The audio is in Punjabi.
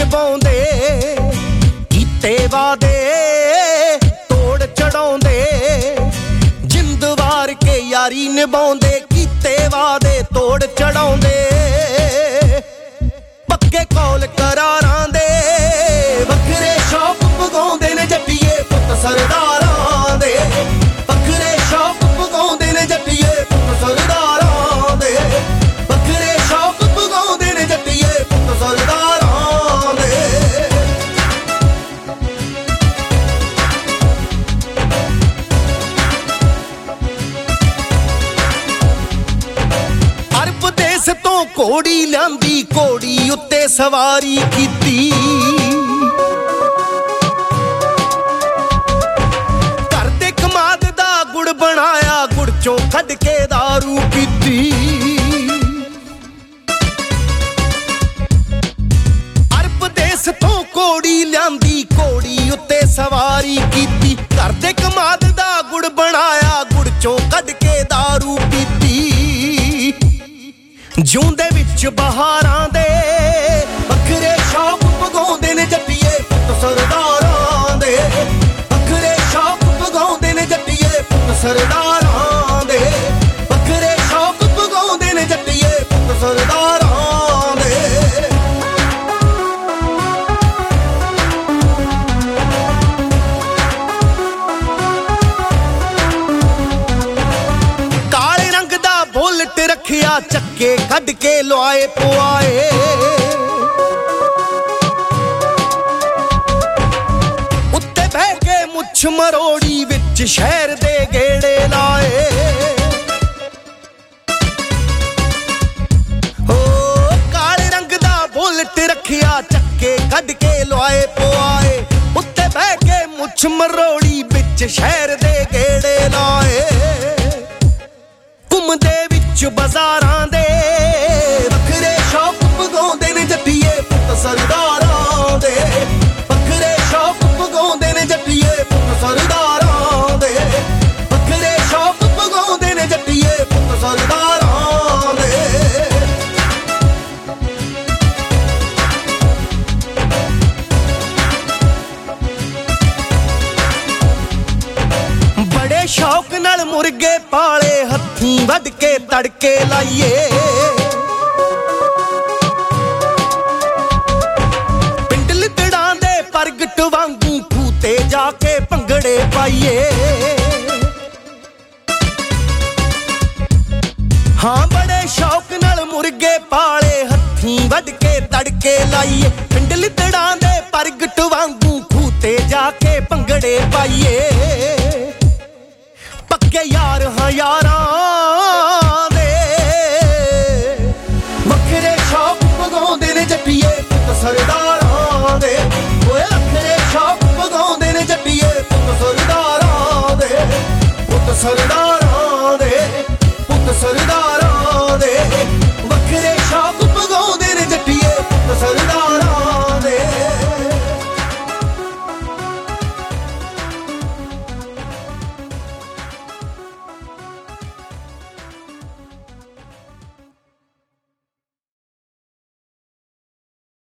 ਨਿਭਾਉਂਦੇ ਕੀਤੇ ਵਾਦੇ ਤੋੜ ਚੜਾਉਂਦੇ ਜਿੰਦ ਵਾਰ ਕੇ ਯਾਰੀ ਨਿਭਾਉਂਦੇ ਕੀਤੇ ਵਾਦੇ ਤੋੜ ਚੜਾਉਂਦੇ ਪੱਕੇ ਕੌਲ ਕਰਾਰਾਂ ਦੇ ਵੱਖਰੇ ਸ਼ੌਕ ਪਗਾਉਂਦੇ ਨੇ ਜੱਟੀਏ ਪੁੱਤ ਸਰਦਾਰਾਂ ਦੇ ਵੱਖਰੇ ਸ਼ੌਕ ਪਗਾਉਂਦੇ ਨੇ ਜੱਟੀਏ ਪੁੱਤ ਸਰਦਾਰਾਂ ਦੇ ਵੱਖਰੇ ਸ਼ੌਕ ਪਗਾਉਂਦੇ ਨੇ ਜੱਟੀਏ ਪੁੱਤ ਸਰਦਾਰਾਂ ਦੇ ਅਰਬ ਦੇਸ ਤੋਂ ਘੋੜੀ ਲਿਆਂਦੀ ਘੋੜੀ ਉੱਤੇ ਸਵਾਰੀ ਕੀਤੀ ਘਰ ਦੇ ਕਮਾਦ ਦਾ ਗੁੜ ਬਣਾਇਆ ਗੁੜ ਚੋਂ ਕੱਢ ਕੇ ਦਾਰੂ ਪੀਤੀ ਅਰਬ ਦੇਸ ਤੋਂ ਘੋੜੀ ਲਿਆਂਦੀ ਘੋੜੀ ਉੱਤੇ ਸਵਾਰੀ ਕੀਤੀ ਘਰ ਦੇ ਕਮਾਦ ਦਾ ਗੁੜ ਬਣਾਇਆ ਗੁੜ ਚੋਂ ਕੱਢ ਕੇ ਦਾਰੂ ਪੀਤੀ ਜਿਉਂਦੇ ਵਿੱਚ ਬਹਾਰਾਂ ਦੇ ਵੱਖਰੇ ਸ਼ੌਕ ਪਗਾਉਂਦੇ ਨੇ ਜੱਟੀਏ ਪੁੱਤ ਸਰਦਾਰਾਂ ਦੇ ਵੱਖਰੇ ਸ਼ੌਕ ਪਗਾਉਂਦੇ ਨੇ ਜੱਟੀਏ ਪੁੱਤ ਸਰਦਾਰਾਂ ਦੇ ਵੱਖਰੇ ਸ਼ੌਕ ਪਗਾਉਂਦੇ ਨੇ ਜੱਟੀਏ ਪੁੱਤ ਸਰਦਾਰਾਂ ਦੇ ਕਾਲੇ ਰੰਗ ਦਾ ਬੁਲਟ ਰੱਖਿਆ ਚੱਕੇ ਕੱਢ ਕੇ ਲੁਆਏ ਪੁਆਏ ਉੱਤੇ ਬਹਿ ਕੇ ਮੁੱਛ ਮਰੋੜੀ ਵਿੱਚ ਸ਼ਹਿਰ ਦੇ ਗੇੜੇ ਲਾਏ ਹੋ ਕਾਲੇ ਰੰਗ ਦਾ ਬੁਲਟ ਰੱਖਿਆ ਚੱਕੇ ਕੱਢ ਕੇ ਲੁਆਏ ਪੁਆਏ ਉੱਤੇ ਬਹਿ ਕੇ ਮੁੱਛ ਮਰੋੜੀ ਵਿੱਚ ਸ਼ਹਿਰ ਦੇ ਗੇੜੇ ਲਾਏ ਘੁੰਮਦੇ ਵਿੱਚ ਬਾਜ਼ਾਰਾਂ ਦੇ ਵੱਖਰੇ ਸ਼ੌਕ ਪਗਾਉਂਦੇ ਨੇ ਜੱਟੀਏ ਪੁੱਤ ਸਰਦਾਰਾਂ ਦੇ ਵੱਖਰੇ ਸ਼ੌਕ ਪਗਾਉਂਦੇ ਨੇ ਜੱਟੀਏ ਪੁੱਤ ਸਰਦਾਰਾਂ ਦੇ ਵੱਖਰੇ ਸ਼ੌਕ ਪਗਾਉਂਦੇ ਨੇ ਜੱਟੀਏ ਪੁੱਤ ਸਰਦਾਰਾਂ ਦੇ ਬੜੇ ਸ਼ੌਕ ਨਾਲ ਮੁਰਗੇ ਪਾਲੇ ਹੱਥੀਂ ਵੱਢ ਕੇ ਤੜਕੇ ਲਾਈਏ ਪਿੰਡ ਲਿੱਦੜਾਂ ਦੇ ਪ੍ਰਗਟ ਵਾਂਗੂ ਖੂਹ ਤੇ ਜਾ ਕੇ ਭੰਗੜੇ ਪਾਈਏ ਹਾਂ ਬੜੇ ਸ਼ੌਕ ਨਾਲ ਮੁਰਗੇ ਪਾਲੇ ਹੱਥੀਂ ਵੱਢ ਕੇ ਤੜਕੇ ਲਾਈਏ ਪਿੰਡ ਲਿੱਦੜਾਂ ਦੇ ਪ੍ਰਗਟ ਵਾਂਗੂ ਖੂਹ ਤੇ ਜਾ ਕੇ ਭੰਗੜੇ ਪਾਈਏ ਪੱਕੇ ਯਾਰ ਹਾਂ ਯਾਰਾਂ ਦੇ ਵੱਖਰੇ ਸ਼ੌਕ ਪਗਾਉਂਦੇ ਨੇ ਜੱਟੀਏ ਪੁੱਤ ਸਰਦਾਰਾਂ ਦੇ ਓਏ ਵੱਖਰੇ ਸ਼ੌਕ ਪਗਾਉਂਦੇ ਨੇ ਜੱਟੀਏ ਪੁੱਤ ਸਰਦਾਰਾਂ ਦੇ ਪੁੱਤ ਸਰਦਾਰਾਂ